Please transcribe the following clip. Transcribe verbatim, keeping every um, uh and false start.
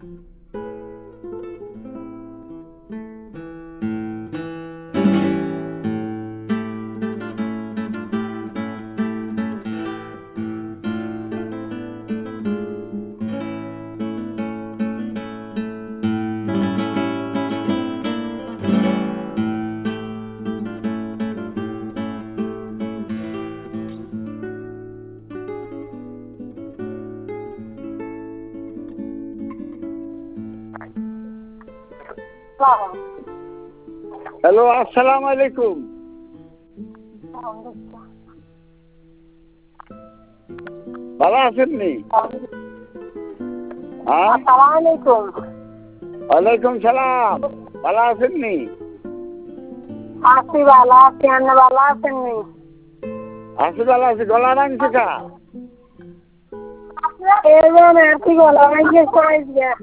Hello, আসসালামু আলাইকুম। ভালো আছেননি? ওয়ালাইকুম সালাম। ভালো আছেননি? আছি ভালো আছি, আপনি ভালো আছেননি? আছি ভালো আছি। গলা ভাঙছে কা? এই যে গলা ভাঙছে